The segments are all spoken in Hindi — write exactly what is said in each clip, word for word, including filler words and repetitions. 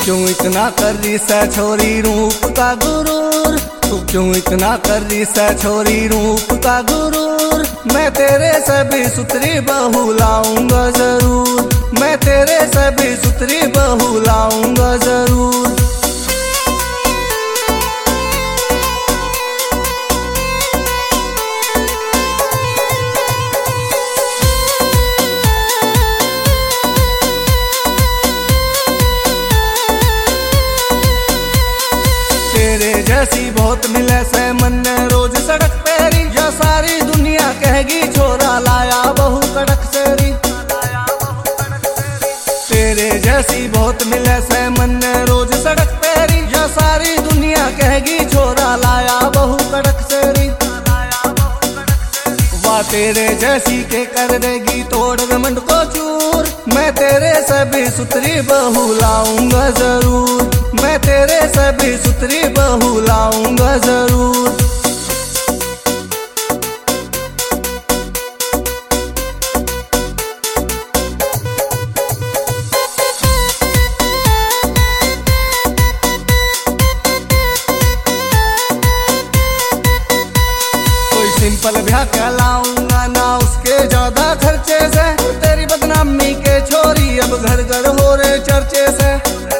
क्यों इतना कर रही सा छोरी रूप का गुरूर, तू क्यों इतना कर रही सा छोरी रूप का गुरूर। मैं तेरे सभी सुतरी बहू लाऊंगा जरूर, मैं तेरे सभी सुतरी बहू लाऊंगा जरूर। तेरे जैसी बहुत मिले से मन ने रोज सड़क पेरी, या सारी दुनिया कहेगी छोरा लाया बहू कड़क सेरी। तेरे जैसी बहुत मिले से मन ने रोज सड़क पेरी, या सारी दुनिया कहेगी छोरा लाया बहू कड़क सेरी। वाह तेरे जैसी के कर देगी तोड़ घमंड को चूर, मैं तेरे सभी सुतरी बहू लाऊंगा जरूर, मैं तेरे सभी सुतरी बहू लाऊंगा जरूर। कोई सिंपल ब्याह कहलाऊंगा ना उसके ज्यादा खर्चे से, तेरी बदनामी के छोरी अब घर घर हो रहे चर्चे से।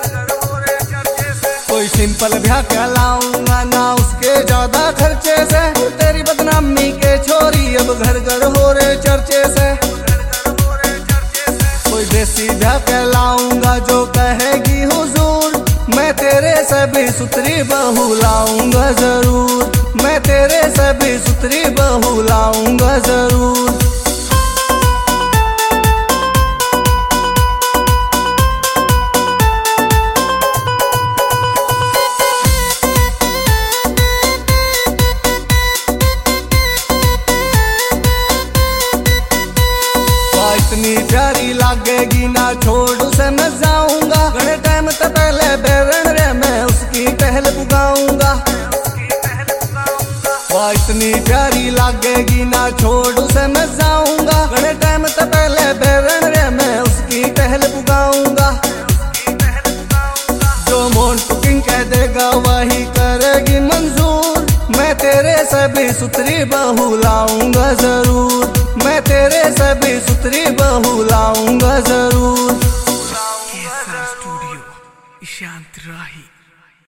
कोई सिंपल ब्याह कहलाऊंगा ना उसके ज्यादा खर्चे से, तेरी बदनामी के छोरी अब घर घर हो रहे चर्चे से। कोई देसी ब्याह कहलाऊंगा जो कहेगी हुजूर, मैं तेरे सभी सुतरी बहू लाऊंगा जरूर, मैं तेरे सभी सुतरी बहू लाऊंगा जरूर। इतनी प्यारी लागेगी ना छोड़ उसे मैं जाऊंगा, बड़े टाइम तक पहले बेरण रे मैं उसकी पहल पुगाऊंगा। वाह इतनी प्यारी लागेगी ना छोड़ उसे मैं जाऊंगा, बड़े टाइम तक पहले बेरण रे मैं उसकी पहल पुगाऊंगा। जो मोन कुकिंग कह देगा वही करेगी मंजूर, मैं तेरे सभी सुतरी बहू लाऊंगा जरूर, मैं तेरे सभी सुतरी बहू लाऊंगा जरूर। केसर स्टूडियो, ईशांत राही।